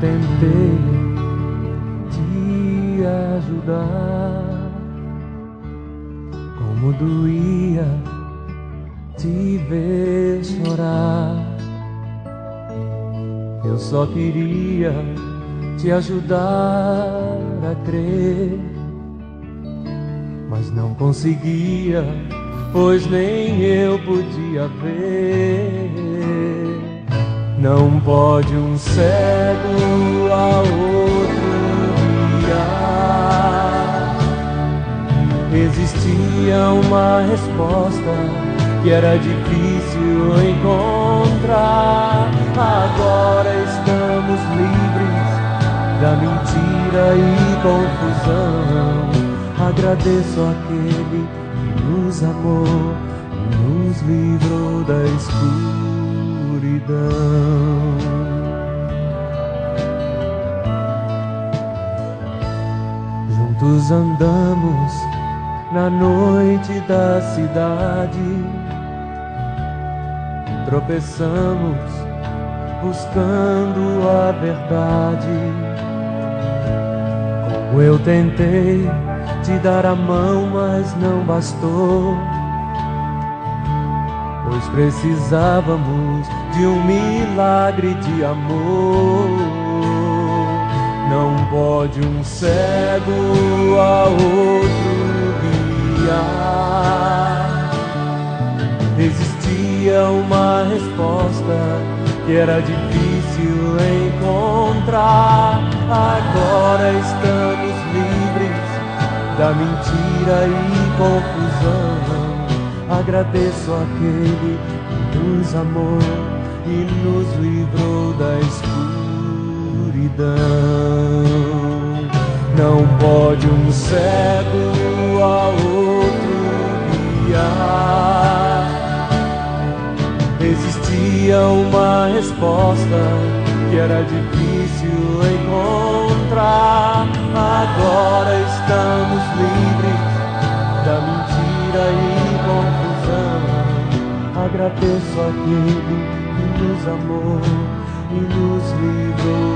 tentei te ajudar, como doía te ver chorar. Eu só queria te ajudar a crer, mas não conseguia, pois nem eu podia ver. Não pode um cego a outro guiar. Existia uma resposta que era difícil encontrar. Agora estamos livres da mentira e confusão. Agradeço àquele que nos amou e nos livrou da escuridão. Juntos andamos na noite da cidade, tropeçamos buscando a verdade. Como eu tentei te dar a mão, mas não bastou, pois precisávamos de um milagre de amor. Não pode um cego a outro guiar. Existia uma resposta que era difícil encontrar. Agora estamos livres da mentira e confusão. Agradeço àquele que nos amou e nos livrou da escuridão. Não pode um cego a outro guiar. Existia uma resposta que era difícil encontrar. Agora estamos livres da mentira e confusão. Agradeço àquele que nos amou e nos livrou